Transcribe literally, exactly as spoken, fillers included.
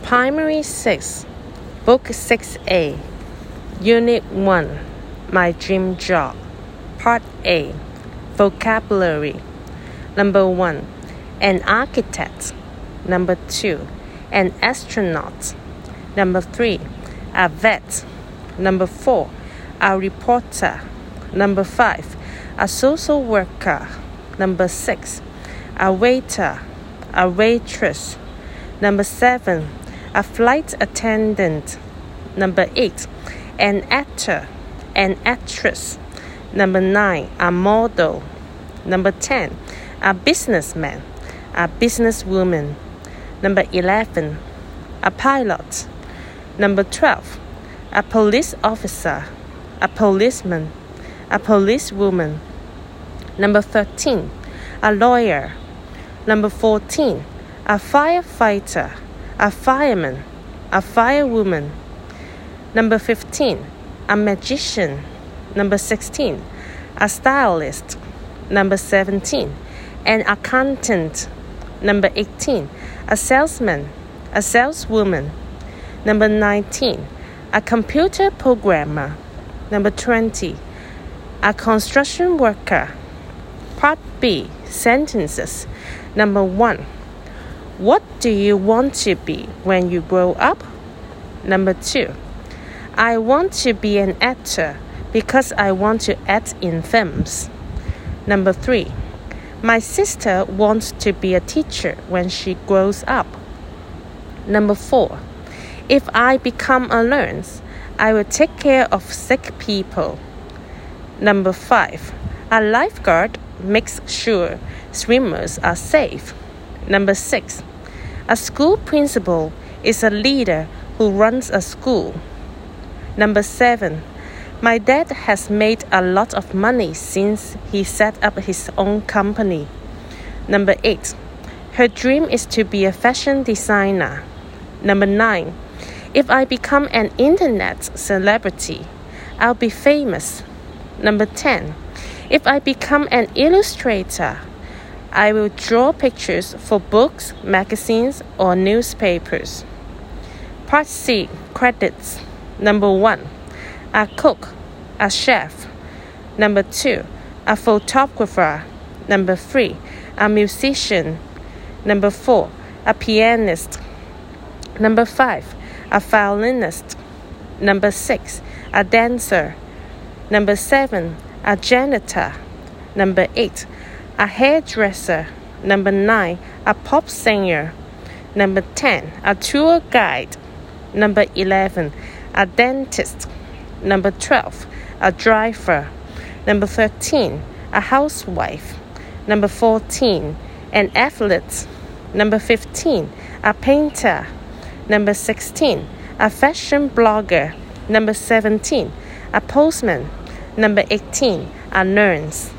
Primary six, Book six A, Unit one, My Dream Job. Part A, Vocabulary. Number one, an architect. Number two, an astronaut. Number three, a vet. Number four, a reporter. Number five, a social worker. Number six, a waiter, a waitress. Number seven, a flight attendant. Number eight, an actor, an actress. Number nine, a model. Number ten, a businessman, a businesswoman. Number eleven, a pilot. Number twelve, a police officer, a policeman, a policewoman. Number thirteen, a lawyer. Number fourteen, a firefighter, a fireman, a firewoman. Number fifteen, a magician. Number sixteen, a stylist. Number seventeen, an accountant. Number eighteen, a salesman, a saleswoman. Number nineteen, a computer programmer. Number twenty, a construction worker. Part B, sentences. Number one, what do you want to be when you grow up? Number two, I want to be an actor because I want to act in films. Number three, my sister wants to be a teacher when she grows up. Number four, if I become a nurse, I will take care of sick people. Number five, a lifeguard makes sure swimmers are safe. Number six, a school principal is a leader who runs a school. Number seven, my dad has made a lot of money since he set up his own company. Number eight, her dream is to be a fashion designer. Number nine, if I become an internet celebrity, I'll be famous. Number ten, if I become an illustrator, I will draw pictures for books, magazines, or newspapers. Part C, credits. Number one, a cook, a chef. Number two, a photographer. Number three, a musician. Number four, a pianist. Number five, a violinist. Number six, a dancer. Number seven, a janitor. Number eight, a hairdresser. Number nine, a pop singer. Number ten, a tour guide. Number eleven, a dentist. Number twelve, a driver. Number thirteen, a housewife. Number fourteen, an athlete. Number fifteen, a painter. Number sixteen, a fashion blogger. Number seventeen, a postman. Number eighteen, a nurse.